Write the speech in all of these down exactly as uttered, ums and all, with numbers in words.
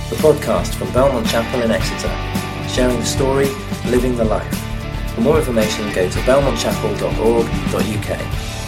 the podcast from Belmont Chapel in Exeter, sharing the story, living the life. For more information, go to belmont chapel dot org dot u k.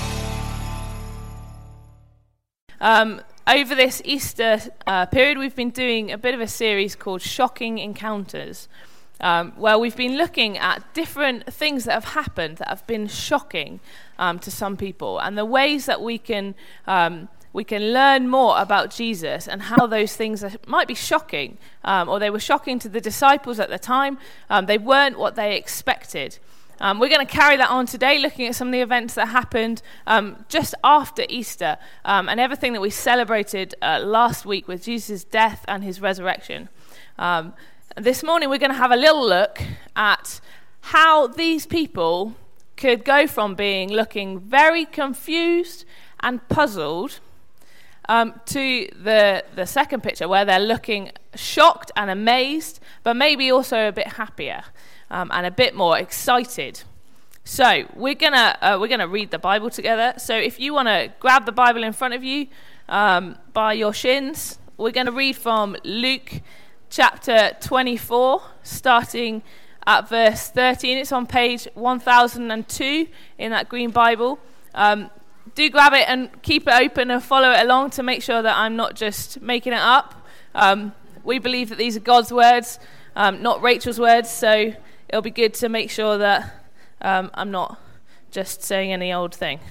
Um, over this Easter uh, period, we've been doing a bit of a series called Shocking Encounters, um, where we've been looking at different things that have happened that have been shocking um, to some people, and the ways that we can um, we can learn more about Jesus and how those things are, might be shocking, um, or they were shocking to the disciples at the time. Um, they weren't what they expected. Um, we're going to carry that on today, looking at some of the events that happened um, just after Easter um, and everything that we celebrated uh, last week with Jesus' death and his resurrection. Um, this morning, we're going to have a little look at how these people could go from being looking very confused and puzzled Um, to the the second picture, where they're looking shocked and amazed, but maybe also a bit happier um, and a bit more excited. So we're gonna uh, we're gonna read the Bible together. So if you want to grab the Bible in front of you um, by your shins, we're going to read from Luke chapter twenty-four, starting at verse thirteen. It's on page one thousand two in that green Bible. Um, Do grab it and keep it open and follow it along to make sure that I'm not just making it up. Um, we believe that these are God's words, um, not Rachel's words, so it'll be good to make sure that um, I'm not just saying any old thing.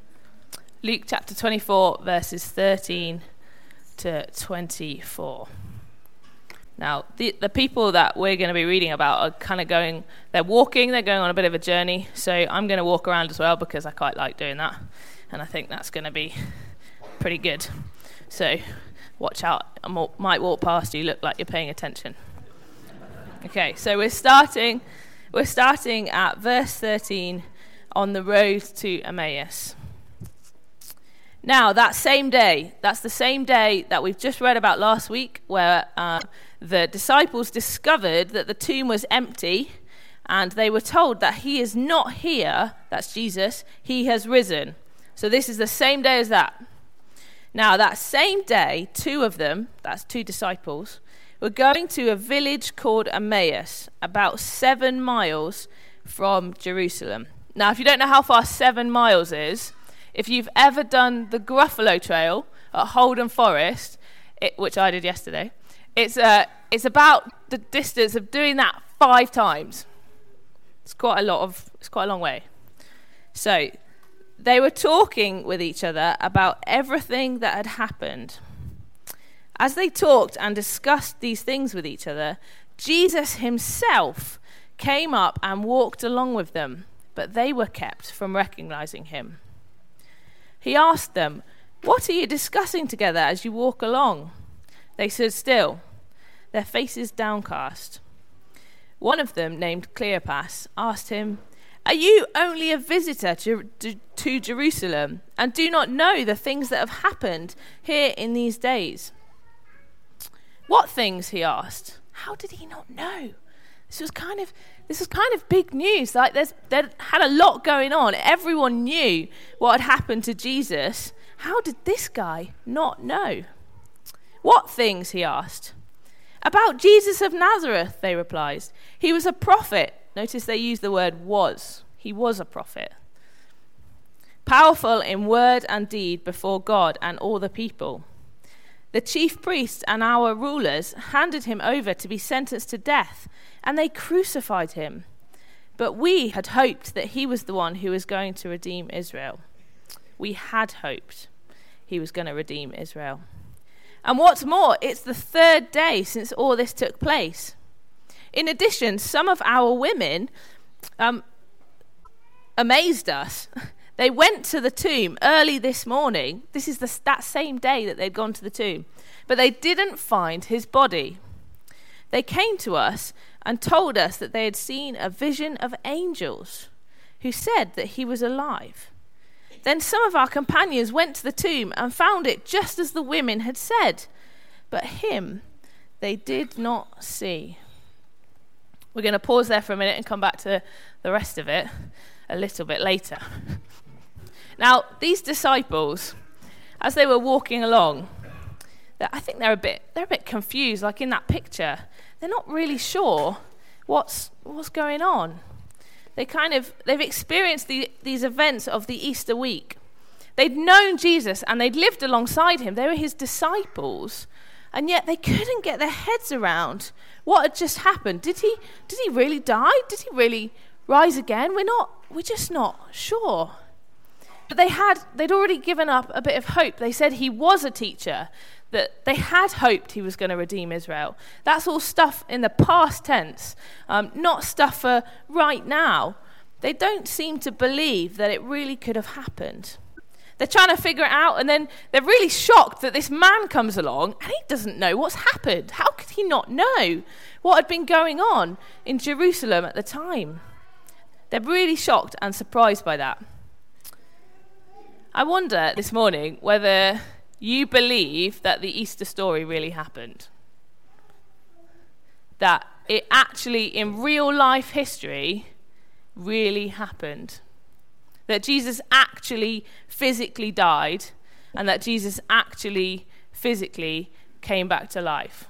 Luke chapter twenty-four, verses thirteen to twenty-four. Now, the, the people that we're going to be reading about are kind of going, they're walking, they're going on a bit of a journey, so I'm going to walk around as well because I quite like doing that. And I think that's going to be pretty good. So watch out. I might walk past you, look like you're paying attention. Okay, so we're starting we're starting at verse thirteen on the road to Emmaus. Now, that same day, that's the same day that we've just read about last week, where uh, the disciples discovered that the tomb was empty, and they were told that he is not here, that's Jesus, he has risen. So this is the same day as that. Now, that same day, two of them, that's two disciples, were going to a village called Emmaus, about seven miles from Jerusalem. Now, if you don't know how far seven miles is, if you've ever done the Gruffalo Trail at Holden Forest, it, which I did yesterday, it's uh, it's about the distance of doing that five times. It's quite a lot of, it's quite a long way. So they were talking with each other about everything that had happened. As they talked and discussed these things with each other, Jesus himself came up and walked along with them, but they were kept from recognizing him. He asked them, "What are you discussing together as you walk along?" They stood still, their faces downcast. One of them, named Cleopas, asked him, "Are you only a visitor to, to, to Jerusalem and do not know the things that have happened here in these days?" "What things?" he asked. How did he not know? This was kind of this was kind of big news. Like there's there had a lot going on. Everyone knew what had happened to Jesus. How did this guy not know? "What things?" he asked. "About Jesus of Nazareth," they replied. "He was a prophet." Notice they use the word was. He was a prophet. "Powerful in word and deed before God and all the people. The chief priests and our rulers handed him over to be sentenced to death, and they crucified him. But we had hoped that he was the one who was going to redeem Israel." We had hoped he was going to redeem Israel. "And what's more, it's the third day since all this took place. In addition, some of our women um, amazed us. They went to the tomb early this morning." This is the, that same day that they'd gone to the tomb. "But they didn't find his body. They came to us and told us that they had seen a vision of angels who said that he was alive. Then some of our companions went to the tomb and found it just as the women had said. But him they did not see." We're going to pause there for a minute and come back to the rest of it a little bit later. Now, these disciples, as they were walking along, that I think they're a bit they're a bit confused, like in that picture. They're not really sure what's what's going on. They kind of they've experienced the, these events of the Easter week. They'd known Jesus and they'd lived alongside him. They were his disciples, and yet they couldn't get their heads around what had just happened. Did he did he really die? Did he really rise again? We're not we're just not sure. But they had they'd already given up a bit of hope. They said he was a teacher, that they had hoped he was going to redeem Israel. That's all stuff in the past tense, um, not stuff for right now. They don't seem to believe that it really could have happened. They're trying to figure it out, and then they're really shocked that this man comes along and he doesn't know what's happened. How could he not know what had been going on in Jerusalem at the time? They're really shocked and surprised by that. I wonder this morning whether you believe that the Easter story really happened. That it actually, in real life history, really happened. That Jesus actually physically died, and that Jesus actually physically came back to life.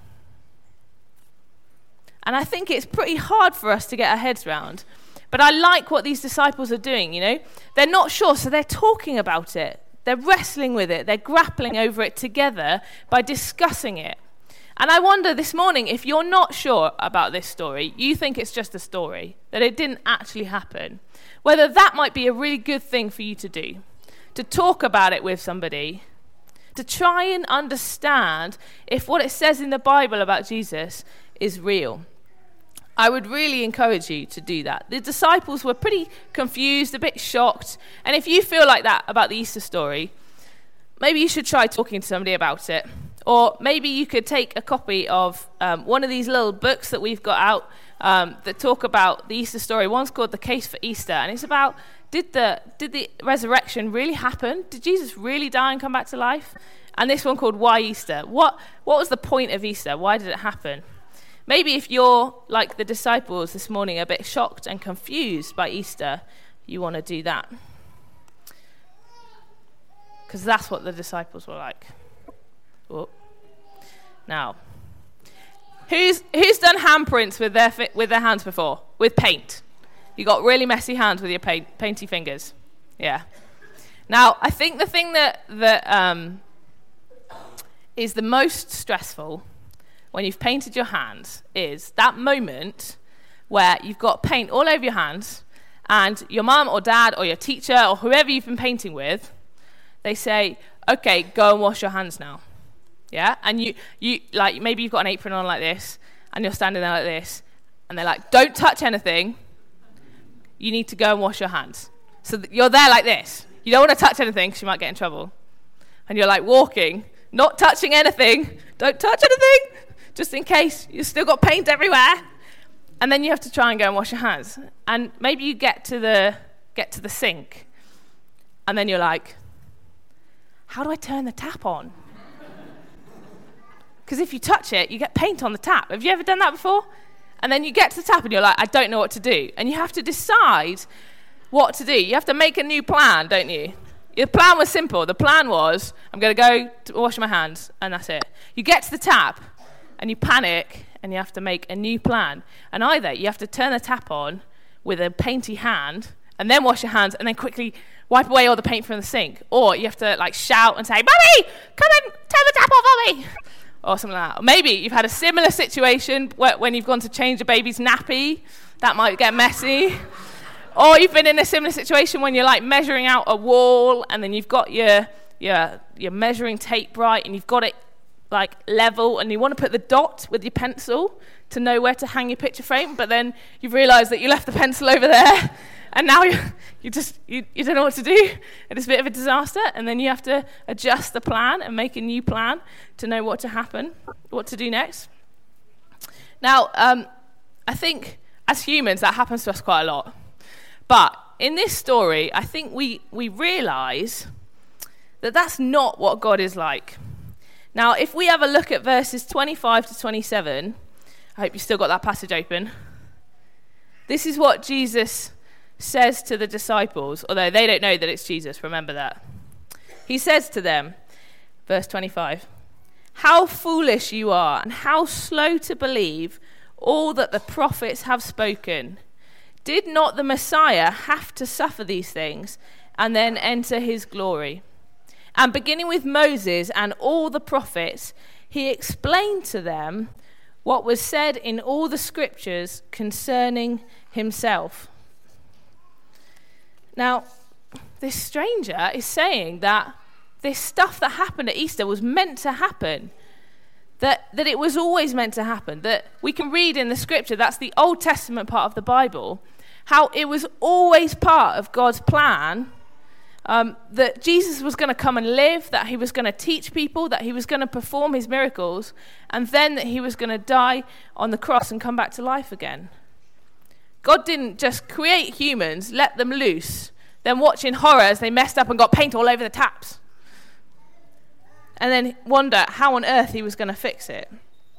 And I think it's pretty hard for us to get our heads around. But I like what these disciples are doing, you know. They're not sure, so they're talking about it. They're wrestling with it. They're grappling over it together by discussing it. And I wonder this morning, if you're not sure about this story, you think it's just a story, that it didn't actually happen, whether that might be a really good thing for you to do, to talk about it with somebody, to try and understand if what it says in the Bible about Jesus is real. I would really encourage you to do that. The disciples were pretty confused, a bit shocked. And if you feel like that about the Easter story, maybe you should try talking to somebody about it. Or maybe you could take a copy of um, one of these little books that we've got out um, that talk about the Easter story. One's called The Case for Easter, and it's about, did the did the resurrection really happen? Did Jesus really die and come back to life? And this one called Why Easter? What What was the point of Easter? Why did it happen? Maybe if you're like the disciples this morning, a bit shocked and confused by Easter, you want to do that. Because that's what the disciples were like. Oh. Now, who's who's done handprints with their fi- with their hands before? With paint. You got really messy hands with your paint, painty fingers. Yeah. Now, I think the thing that that um, is the most stressful when you've painted your hands is that moment where you've got paint all over your hands, and your mum or dad or your teacher or whoever you've been painting with, they say, okay, go and wash your hands now. Yeah? And you, you like, maybe you've got an apron on like this, and you're standing there like this, and they're like, don't touch anything. You need to go and wash your hands. So th- you're there like this. You don't want to touch anything because you might get in trouble. And you're like walking, not touching anything. Don't touch anything, just in case you've still got paint everywhere. And then you have to try and go and wash your hands. And maybe you get to the get to the sink, and then you're like, how do I turn the tap on? Because if you touch it, you get paint on the tap. Have you ever done that before? And then you get to the tap and you're like, I don't know what to do. And you have to decide what to do. You have to make a new plan, don't you? The plan was simple. The plan was, I'm going to go to wash my hands, and that's it. You get to the tap, and you panic, and you have to make a new plan. And either you have to turn the tap on with a painty hand, and then wash your hands, and then quickly wipe away all the paint from the sink. Or you have to like shout and say, Mummy, come and turn the tap off on me. Or something like that. Or maybe you've had a similar situation where, when you've gone to change a baby's nappy. That might get messy. Or you've been in a similar situation when you're like measuring out a wall, and then you've got your your your measuring tape right, and you've got it like level, and you want to put the dot with your pencil to know where to hang your picture frame, but then you've realised that you left the pencil over there, and now you you just you, you don't know what to do, and it's a bit of a disaster. And then you have to adjust the plan and make a new plan to know what to happen, what to do next. Now, um, I think as humans that happens to us quite a lot. But in this story, I think we, we realise that that's not what God is like. Now, if we have a look at verses twenty-five to twenty-seven, I hope you still got that passage open. This is what Jesus says to the disciples, although they don't know that it's Jesus, remember that. He says to them, verse twenty-five, how foolish you are, and how slow to believe all that the prophets have spoken. Did not the Messiah have to suffer these things and then enter his glory?" And beginning with Moses and all the prophets, he explained to them what was said in all the scriptures concerning himself. Now, this stranger is saying that this stuff that happened at Easter was meant to happen. That, that it was always meant to happen. That we can read in the scripture, that's the Old Testament part of the Bible, how it was always part of God's plan um, that Jesus was going to come and live, that he was going to teach people, that he was going to perform his miracles, and then that he was going to die on the cross and come back to life again. God didn't just create humans, let them loose, then watch in horror as they messed up and got paint all over the taps, and then wonder how on earth he was going to fix it.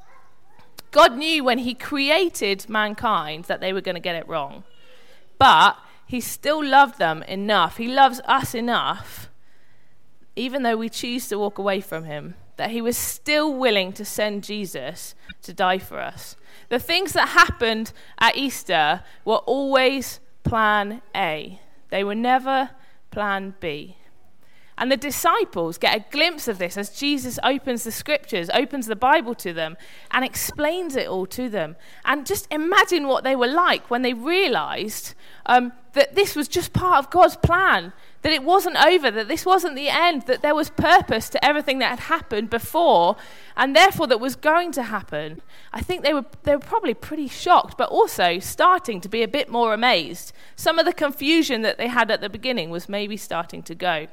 God knew when he created mankind that they were going to get it wrong. But he still loved them enough. He loves us enough, even though we choose to walk away from him, that he was still willing to send Jesus to die for us. The things that happened at Easter were always plan A. They were never plan B. And the disciples get a glimpse of this as Jesus opens the scriptures, opens the Bible to them, and explains it all to them. And just imagine what they were like when they realized um, that this was just part of God's plan, that it wasn't over, that this wasn't the end, that there was purpose to everything that had happened before, and therefore that was going to happen. I think they were they were probably pretty shocked, but also starting to be a bit more amazed. Some of the confusion that they had at the beginning was maybe starting to go.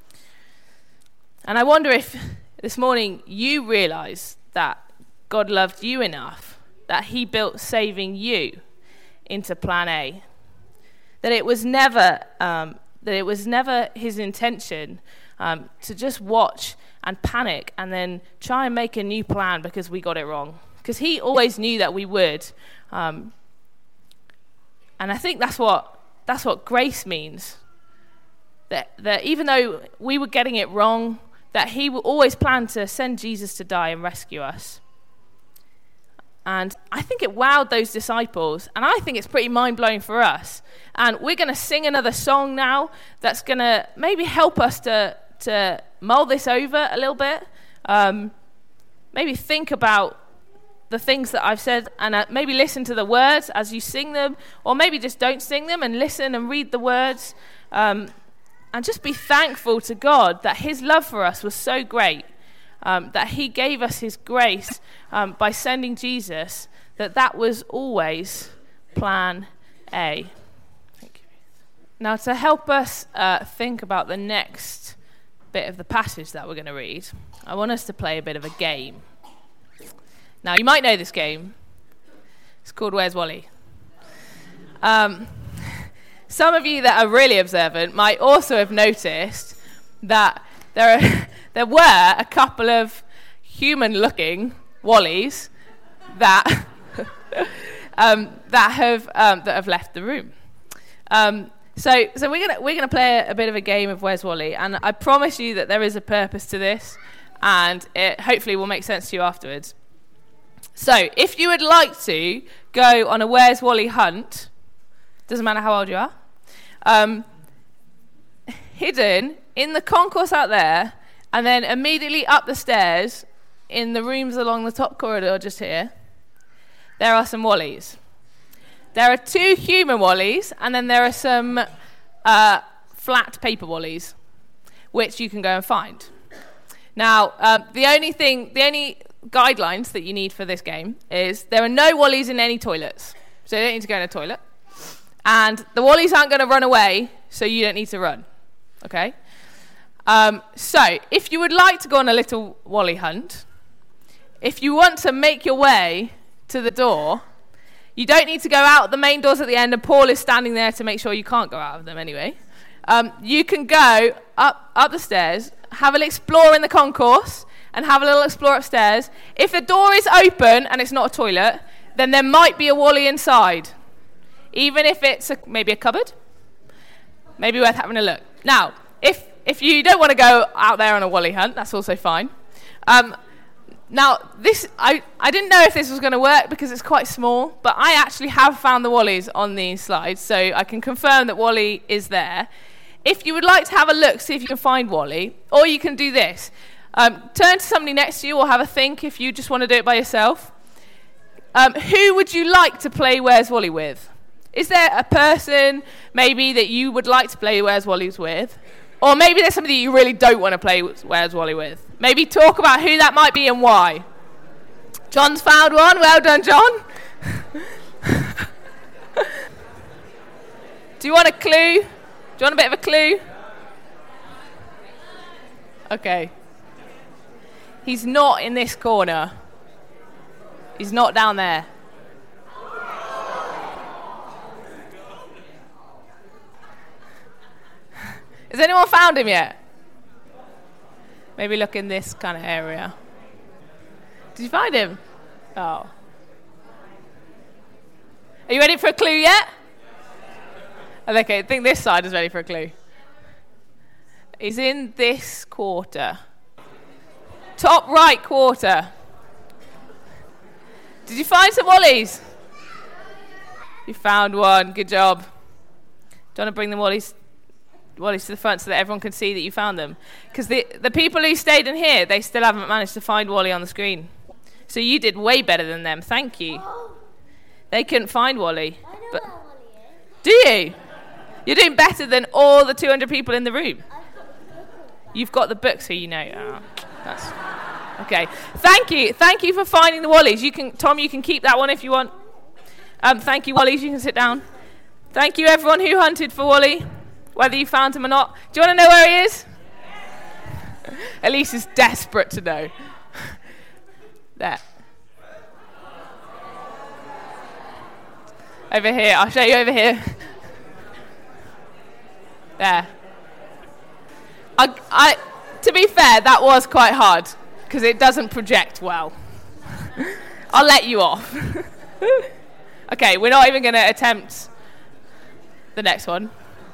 And I wonder if this morning you realize that God loved you enough, that he built saving you into plan A. That it was never um, that it was never his intention um, to just watch and panic and then try and make a new plan because we got it wrong. Because he always knew that we would. Um, and I think that's what that's what grace means. That that even though we were getting it wrong, that he will always plan to send Jesus to die and rescue us. And I think it wowed those disciples, and I think it's pretty mind-blowing for us. And we're going to sing another song now that's going to maybe help us to, to mull this over a little bit. Um, maybe think about the things that I've said, and uh, maybe listen to the words as you sing them, or maybe just don't sing them and listen and read the words. Um And just be thankful to God that his love for us was so great, um, that he gave us his grace um, by sending Jesus, that that was always plan A. Thank you. Now, to help us uh, think about the next bit of the passage that we're going to read, I want us to play a bit of a game. Now, you might know this game. It's called Where's Wally? Um... Some of you that are really observant might also have noticed that there are, there were a couple of human-looking Wallies that um, that have um, that have left the room. Um, so so we're gonna we're gonna play a, a bit of a game of Where's Wally, and I promise you that there is a purpose to this, and it hopefully will make sense to you afterwards. So if you would like to go on a Where's Wally hunt, doesn't matter how old you are. Um, hidden in the concourse out there, and then immediately up the stairs in the rooms along the top corridor just here, there are some Wallies. There are two human Wallies, and then there are some uh, flat paper Wallies, which you can go and find. Now, um, the only thing, the only guidelines that you need for this game is there are no Wallies in any toilets, so you don't need to go in a toilet. And the Wallies aren't going to run away, so you don't need to run, okay? Um, so, if you would like to go on a little Wally hunt, if you want to make your way to the door, you don't need to go out the main doors at the end, and Paul is standing there to make sure you can't go out of them anyway. Um, you can go up, up the stairs, have a little explore in the concourse, and have a little explore upstairs. If the door is open and it's not a toilet, then there might be a Wally inside. Even if it's a, maybe a cupboard, maybe worth having a look. Now, if if you don't want to go out there on a Wally hunt, that's also fine. Um, now, this I, I didn't know if this was going to work because it's quite small, but I actually have found the Wallies on these slides, so I can confirm that Wally is there. If you would like to have a look, see if you can find Wally, or you can do this. Um, turn to somebody next to you or have a think if you just want to do it by yourself. Um, who would you like to play Where's Wally with? Is there a person maybe that you would like to play Where's Wally's with? Or maybe there's somebody you really don't want to play Where's Wally with? Maybe talk about who that might be and why. John's found one. Well done, John. Do you want a clue? Do you want a bit of a clue? Okay. He's not in this corner. He's not down there. Has anyone found him yet? Maybe look in this kind of area. Did you find him? Oh. Are you ready for a clue yet? Okay, I think this side is ready for a clue. He's in this quarter. Top right quarter. Did you find some Wallies? You found one. Good job. Do you want to bring the Wallies, Wallies to the front so that everyone can see that you found them? Because the, the people who stayed in here, they still haven't managed to find Wally on the screen. So you did way better than them. Thank you. They couldn't find Wally. I know But where Wally is. do you? You're doing better than all the two hundred people in the room. You've got the book, so you know. Oh, that's okay. Thank you. Thank you for finding the Wallies. You can, Tom, you can keep that one if you want. Um, thank you, Wallies. You can sit down. Thank you, everyone who hunted for Wally, whether you found him or not. Do you want to know where he is? Elise is desperate to know. There. Over here. I'll show you over here. There. I, I, to be fair, that was quite hard because it doesn't project well. I'll let you off. Okay, we're not even going to attempt the next one.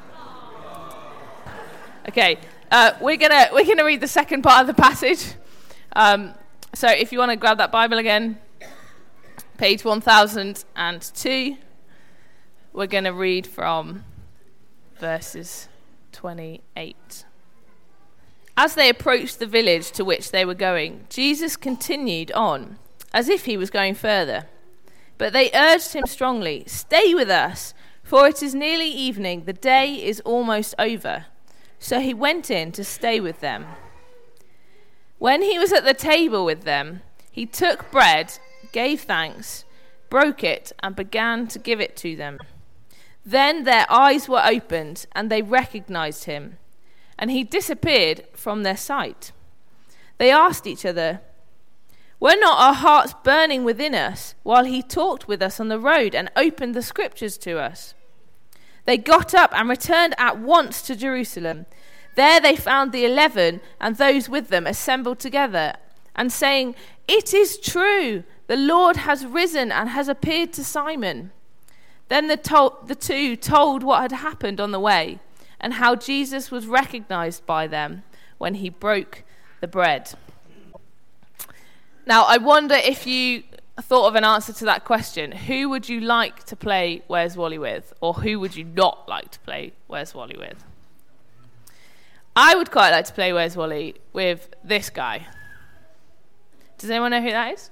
Okay, uh, we're gonna we're gonna read the second part of the passage. Um, so if you want to grab that Bible again, page one thousand two, we're going to read from verses twenty-eight. As they approached the village to which they were going, Jesus continued on, as if he was going further. But they urged him strongly, "Stay with us, for it is nearly evening, the day is almost over." So he went in to stay with them. When he was at the table with them, he took bread, gave thanks, broke it, and began to give it to them. Then their eyes were opened, and they recognized him, and he disappeared from their sight. They asked each other, "Were not our hearts burning within us while he talked with us on the road and opened the scriptures to us?" They got up and returned at once to Jerusalem. There they found the eleven and those with them assembled together, and saying, "It is true, the Lord has risen and has appeared to Simon." Then the, to- the two told what had happened on the way, and how Jesus was recognized by them when he broke the bread. Now, I wonder if you thought of an answer to that question. Who would you like to play Where's Wally with? Or who would you not like to play Where's Wally with? I would quite like to play Where's Wally with this guy. Does anyone know who that is?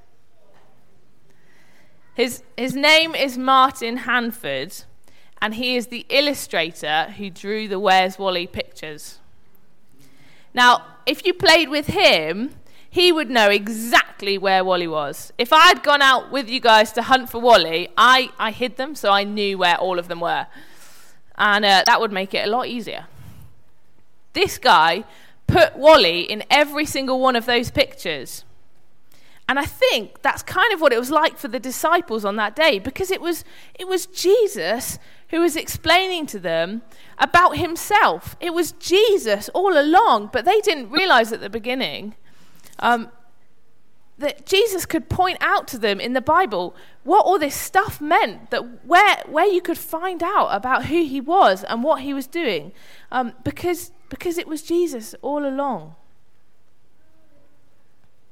His, his name is Martin Hanford, and he is the illustrator who drew the Where's Wally pictures. Now, if you played with him, he would know exactly where Wally was. If I had gone out with you guys to hunt for Wally, I, I hid them so I knew where all of them were. And uh, that would make it a lot easier. This guy put Wally in every single one of those pictures. And I think that's kind of what it was like for the disciples on that day, because it was it was Jesus who was explaining to them about himself. It was Jesus all along, but they didn't realize at the beginning Um, that Jesus could point out to them in the Bible what all this stuff meant, that where where you could find out about who he was and what he was doing, um, because because it was Jesus all along.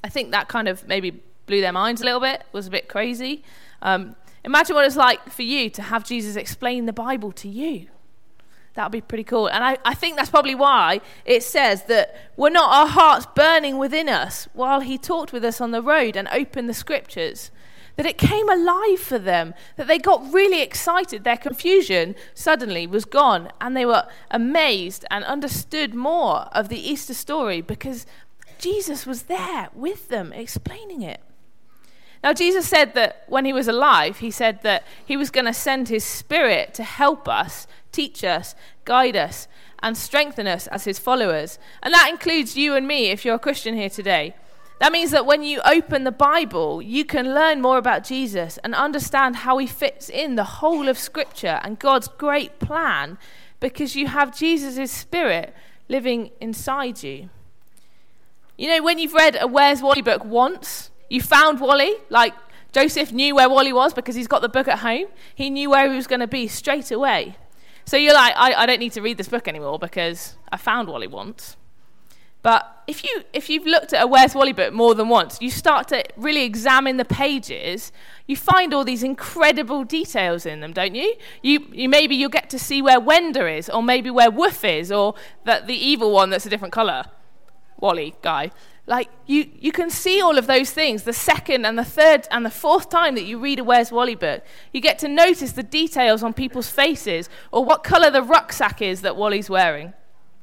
I think that kind of maybe blew their minds a little bit, was a bit crazy. Um, imagine what it's like for you to have Jesus explain the Bible to you. That would be pretty cool. And I, I think that's probably why it says that were not our hearts burning within us while he talked with us on the road and opened the scriptures, that it came alive for them, that they got really excited. Their confusion suddenly was gone, and they were amazed and understood more of the Easter story because Jesus was there with them explaining it. Now, Jesus said that when he was alive, he said that he was going to send his Spirit to help us, teach us, guide us, and strengthen us as his followers. And that includes you and me if you're a Christian here today. That means that when you open the Bible, you can learn more about Jesus and understand how he fits in the whole of Scripture and God's great plan because you have Jesus' Spirit living inside you. You know, when you've read a Where's Wally book once, you found Wally, like Joseph knew where Wally was because he's got the book at home. He knew where he was going to be straight away. So you're like, I, I don't need to read this book anymore because I found Wally once. But if, you, if you've looked at a Where's Wally book more than once, you start to really examine the pages, you find all these incredible details in them, don't you? You, you maybe you'll get to see where Wenda is, or maybe where Woof is, or that the evil one that's a different colour, Wally guy. Like, you, you can see all of those things the second and the third and the fourth time that you read a Where's Wally book. You get to notice the details on people's faces, or what colour the rucksack is that Wally's wearing.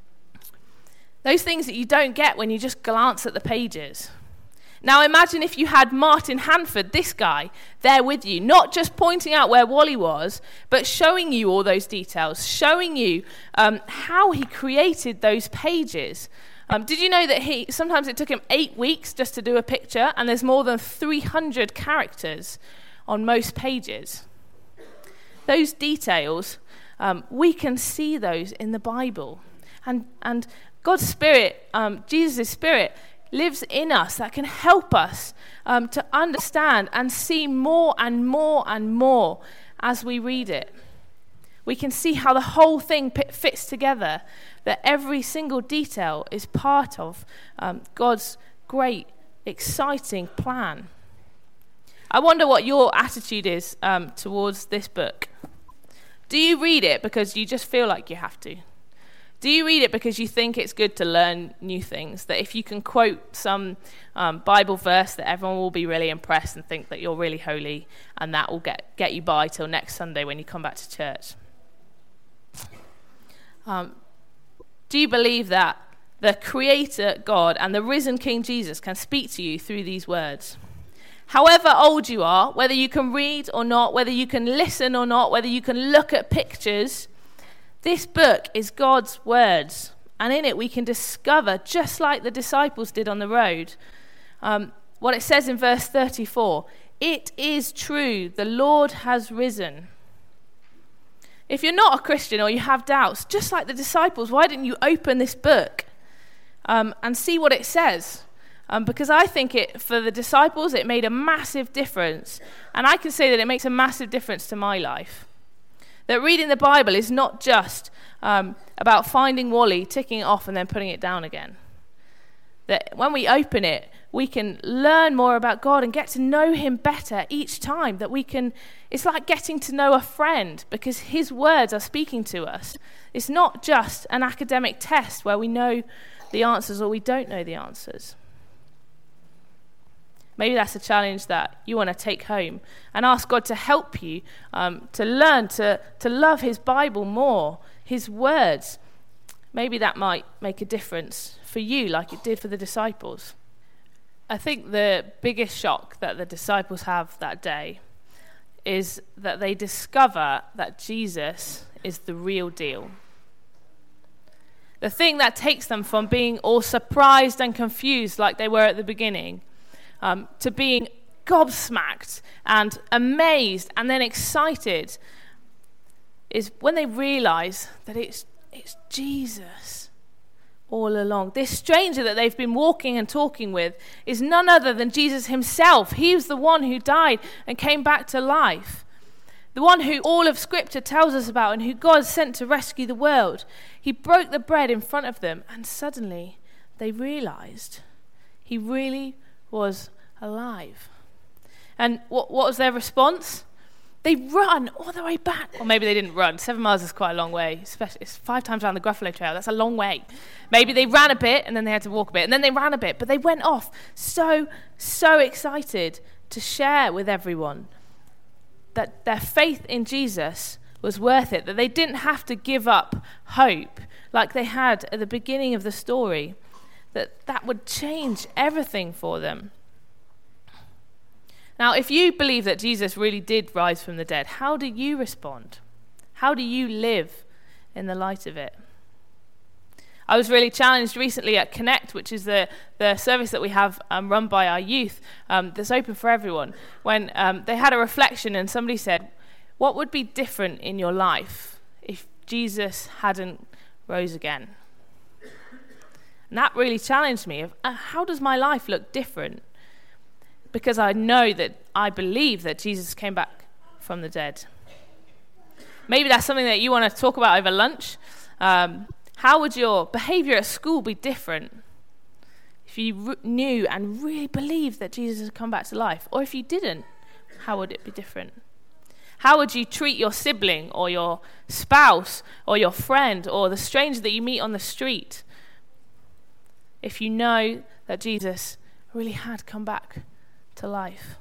Those things that you don't get when you just glance at the pages. Now imagine if you had Martin Hanford, this guy, there with you, not just pointing out where Wally was, but showing you all those details, showing you um, how he created those pages. Um, did you know that he sometimes it took him eight weeks just to do a picture, and there's more than three hundred characters on most pages? Those details, um, we can see those in the Bible. And and God's Spirit, um, Jesus' Spirit, lives in us that can help us um, to understand and see more and more and more as we read it. We can see how the whole thing p- fits together, that every single detail is part of um, God's great, exciting plan. I wonder what your attitude is um, towards this book. Do you read it because you just feel like you have to? Do you read it because you think it's good to learn new things? That if you can quote some um, Bible verse, that everyone will be really impressed and think that you're really holy, and that will get, get you by till next Sunday when you come back to church? Um, do you believe that the Creator God and the risen King Jesus can speak to you through these words? However old you are, whether you can read or not, whether you can listen or not, whether you can look at pictures, this book is God's words, and in it we can discover, just like the disciples did on the road, um, what it says in verse thirty-four, it is true, the Lord has risen. If you're not a Christian or you have doubts, just like the disciples, why didn't you open this book um, and see what it says? Um, because I think it, for the disciples, it made a massive difference, and I can say that it makes a massive difference to my life. That reading the Bible is not just um, about finding Wally, ticking it off, and then putting it down again. That when we open it, we can learn more about God and get to know him better each time. That we can, it's like getting to know a friend because his words are speaking to us. It's not just an academic test where we know the answers or we don't know the answers. Maybe that's a challenge that you want to take home and ask God to help you um, to learn to, to love his Bible more, his words. Maybe that might make a difference for you like it did for the disciples. I think the biggest shock that the disciples have that day is that they discover that Jesus is the real deal. The thing that takes them from being all surprised and confused like they were at the beginning Um, to being gobsmacked and amazed and then excited is when they realize that it's it's Jesus all along. This stranger that they've been walking and talking with is none other than Jesus himself. He was the one who died and came back to life. The one who all of Scripture tells us about and who God sent to rescue the world. He broke the bread in front of them, and suddenly they realized he really was alive. And what, what was their response? They run all the way back. Or maybe they didn't run. Seven miles is quite a long way, especially it's five times around the Gruffalo Trail. That's a long way. Maybe they ran a bit and then they had to walk a bit and then they ran a bit, but they went off so, so excited to share with everyone that their faith in Jesus was worth it, that they didn't have to give up hope like they had at the beginning of the story, that that would change everything for them. Now, if you believe that Jesus really did rise from the dead, how do you respond? How do you live in the light of it? I was really challenged recently at Connect, which is the, the service that we have um, run by our youth um, that's open for everyone, when um, they had a reflection and somebody said, what would be different in your life if Jesus hadn't rose again? And that really challenged me. Of, uh, how does my life look different? Because I know that I believe that Jesus came back from the dead. Maybe that's something that you want to talk about over lunch. Um, how would your behavior at school be different if you re- knew and really believed that Jesus had come back to life? Or if you didn't, how would it be different? How would you treat your sibling or your spouse or your friend or the stranger that you meet on the street if you know that Jesus really had come back to life?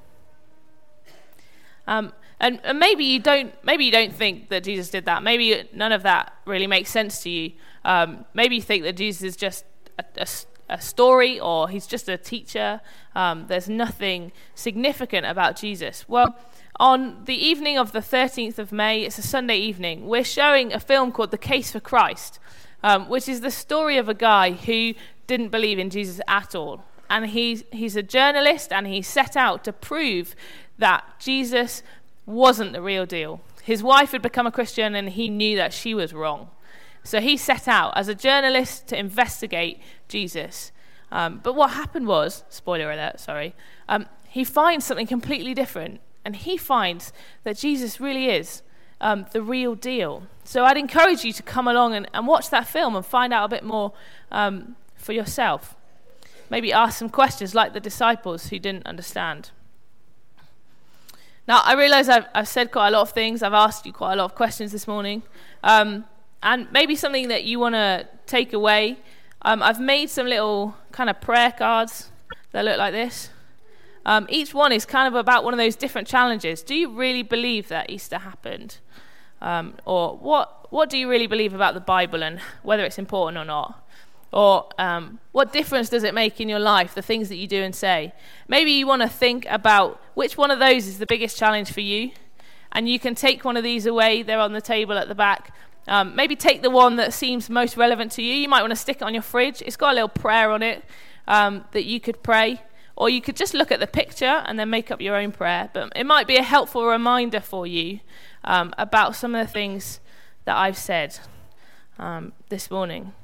Um, and, and maybe you don't. Maybe you don't think that Jesus did that. Maybe none of that really makes sense to you. Um, maybe you think that Jesus is just a, a, a story, or he's just a teacher. Um, there's nothing significant about Jesus. Well, on the evening of the thirteenth of May, it's a Sunday evening, we're showing a film called The Case for Christ, um, which is the story of a guy who didn't believe in Jesus at all. And he's, he's a journalist, and he set out to prove that Jesus wasn't the real deal. His wife had become a Christian, and he knew that she was wrong. So he set out as a journalist to investigate Jesus. Um, but what happened was, spoiler alert, sorry, um, he finds something completely different. And he finds that Jesus really is um, the real deal. So I'd encourage you to come along and, and watch that film and find out a bit more um, for yourself. Maybe ask some questions like the disciples who didn't understand. Now, I realise I've, I've said quite a lot of things. I've asked you quite a lot of questions this morning. Um, and maybe something that you want to take away. Um, I've made some little kind of prayer cards that look like this. Um, each one is kind of about one of those different challenges. Do you really believe that Easter happened? Um, or what what do you really believe about the Bible and whether it's important or not? Or um, what difference does it make in your life, the things that you do and say? Maybe you want to think about which one of those is the biggest challenge for you. And you can take one of these away. They're on the table at the back. Um, maybe take the one that seems most relevant to you. You might want to stick it on your fridge. It's got a little prayer on it um, that you could pray. Or you could just look at the picture and then make up your own prayer. But it might be a helpful reminder for you um, about some of the things that I've said um, this morning.